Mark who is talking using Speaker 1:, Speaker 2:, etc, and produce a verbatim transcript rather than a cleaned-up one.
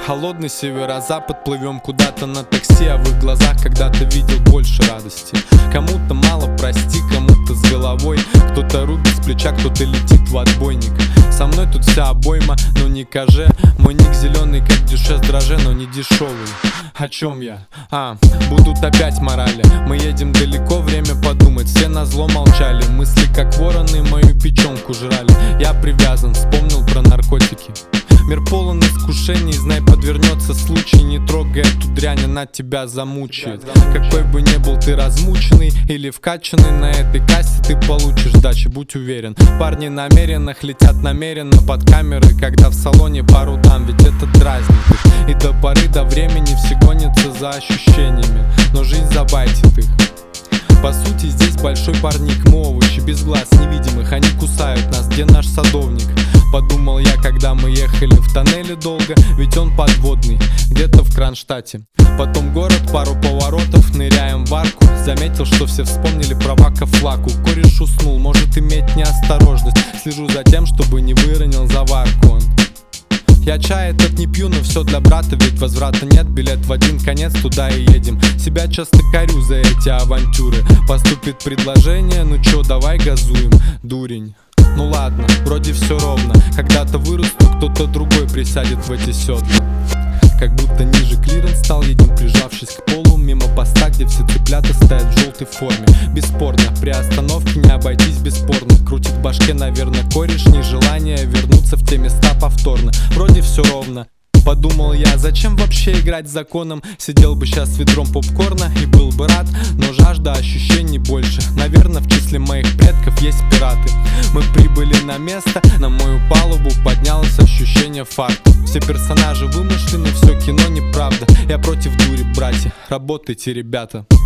Speaker 1: Холодный северо-запад, плывем куда-то на такси, а в их глазах когда-то видел больше радости. Кому-то мало, прости, кому-то с головой, кто-то рубит с плеча, кто-то летит в отбойник. Со мной тут вся обойма, но не каже. Мой ник зеленый, как дюшес драже, но не дешевый. О чем я? А, будут опять морали. Мы едем далеко, время подумать. Все назло молчали, мысли как вороны мою печенку жрали. Я привязан, вспомнил про наркотики. Мир полон искушений, знай, подвернется случай. Не трогай эту дрянь, она тебя замучает. Какой бы ни был ты размученный или вкачанный, на этой кассе ты получишь сдачи, будь уверен. Парни намеренных летят намеренно под камеры, когда в салоне пару дам, ведь это дразнит их. И до поры до времени все гонятся за ощущениями, но жизнь забайтит их. По сути здесь большой парник, мы овощи без глаз невидимых, они кусают нас, где наш садовник? Подумал я, когда мы ехали в тоннеле долго, ведь он подводный, где-то в Кронштадте. Потом город, пару поворотов, ныряем в арку. Заметил, что все вспомнили про Вака Флаку. Кореш уснул, может иметь неосторожность. Слежу за тем, чтобы не выронил заварку он. Я чай этот не пью, но все для брата, ведь возврата нет, билет в один конец, туда и едем. Себя часто корю за эти авантюры. Поступит предложение, ну чё, давай газуем, дурень. Ну ладно, вроде все ровно. Когда-то вырасту, кто-то другой присядет в эти седла. Как будто ниже клиренс стал, едем прижавшись к полу. Мимо поста, где все цыплята стоят в желтой форме. Бесспорно, при остановке не обойтись бесспорно. Крутит в башке, наверное, кореш, нежелание вернуться в те места повторно. Вроде все ровно. Подумал я, зачем вообще играть с законом? Сидел бы сейчас с ведром попкорна и был бы рад, но жажда ощущений больше. Наверное, в числе моих предков есть пираты. Мы прибыли на место, на мою палубу поднялось ощущение фарта. Все персонажи вымышлены, все кино неправда. Я против дури, братья, работайте, ребята.